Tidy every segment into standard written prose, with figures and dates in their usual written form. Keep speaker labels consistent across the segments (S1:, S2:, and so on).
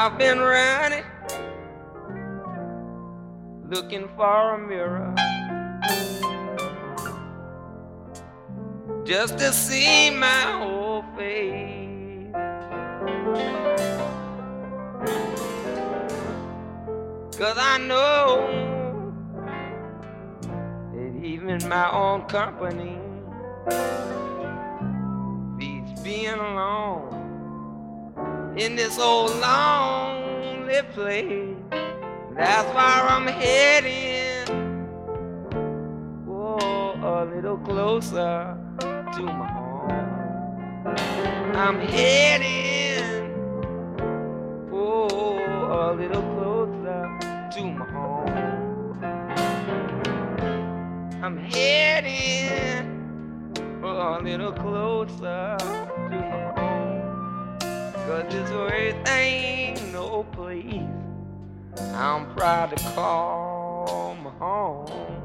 S1: I've been running, looking for a mirror, just to see my old face. 'Cause I know that even my own company beats being alone in this old lonely place. That's why I'm heading, oh, a little closer to my home. I'm heading, oh, a little closer to my home. I'm heading, oh, a little closer to my home. 'Cause this earth ain't no place I'm proud to call my home.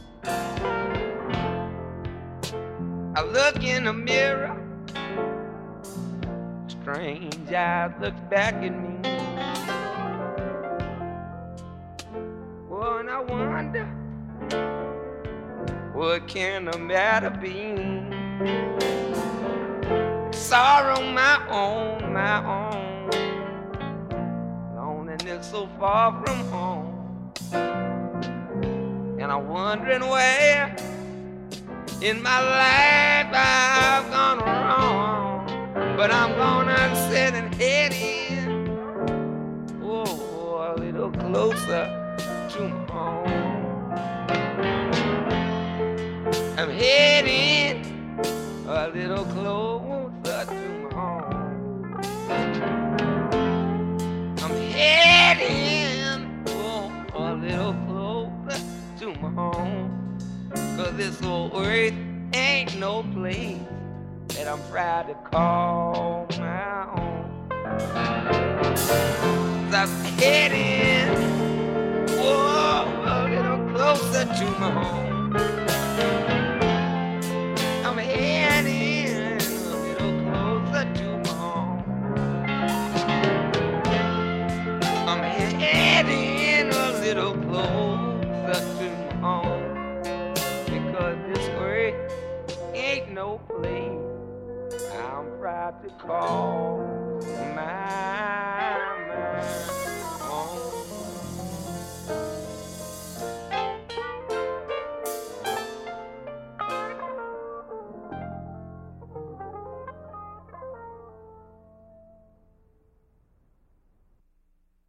S1: I look in the mirror, strange eyes look back at me. Oh, and I wonder, what can the matter be? Sorrow my own, my own. Loneliness so far from home. And I'm wondering where in my life I've gone wrong. But I'm gonna sit and head in, oh, a little closer to my home. I'm heading a little closer to my home. I'm heading, oh, a little closer to my home. 'Cause this old earth ain't no place that I'm proud to call my own. So I'm heading, oh, a little closer to my home. I'm heading a little closer to my home. I'm heading a little closer to my home. Because this earth ain't no place I'm proud to call my